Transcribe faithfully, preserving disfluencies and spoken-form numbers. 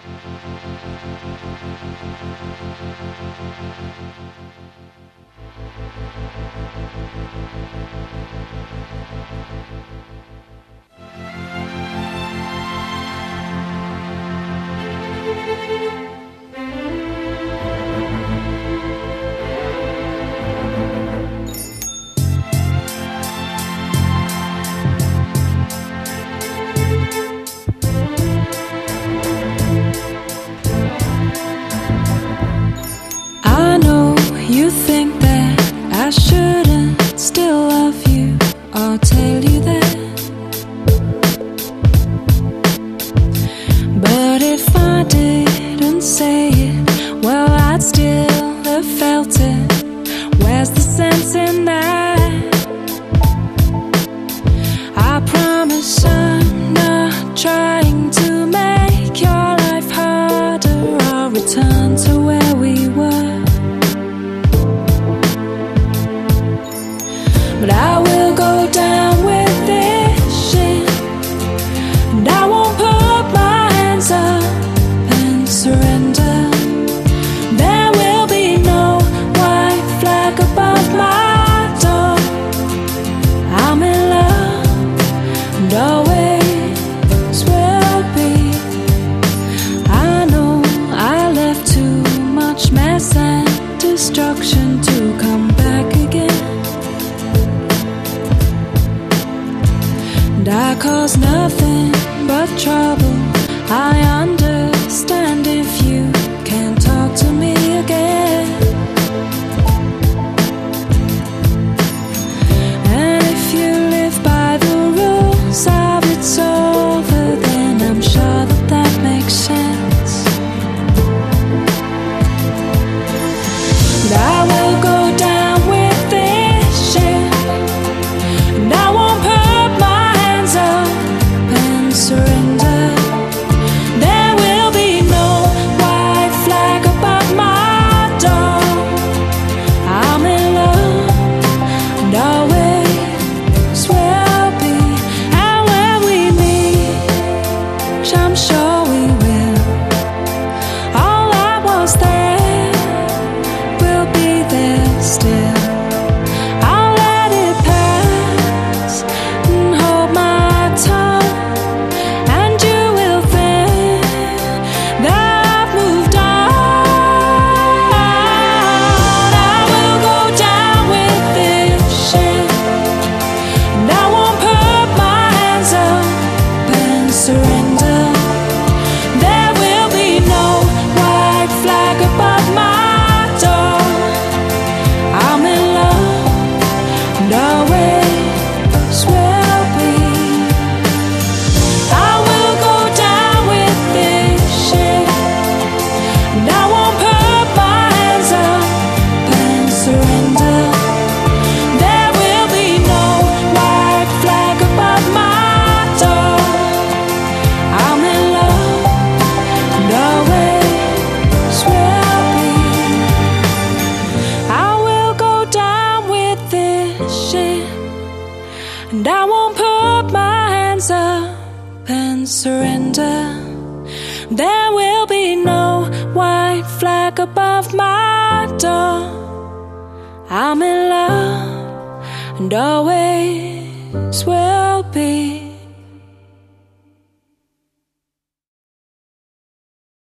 I know you think that I shouldn't still love you. I'll tell you that. But if I didn't say it, well, I'd still have felt it. Where's the sense in that? I promise I'm not trying to make your life harder. I'll return to where we were. But I will go down with this shit, and I won't put my hands up and surrender. There will be no white flag above my door. I'm in love and always will be. I know I left too much mess and destruction to come back again. And I cause nothing but trouble. I understand if you can't talk to me again. And if you live by the rules of it's over, then I'm sure that that makes sense. And I will go down with this shit, and I won't put my hands up and surrender. There will be no white flag above my door. I'm in love and always will be. And when we meet, which I'm sure we will, all I was there will be there still. I'll let it pass and hold my tongue, and you will think that I've moved on. I will go down with this shit, and I won't put my hands up and surrender. There will be no white flag above my door. I'm in love and always will be. I will go down with this shit, and I won't put my hands up and surrender. There will be no white flag above my door. I'm in love and always will be. I will go down with this shit, and I won't put my hands up and surrender. There will be no white flag above my door. I'm in love and always will be.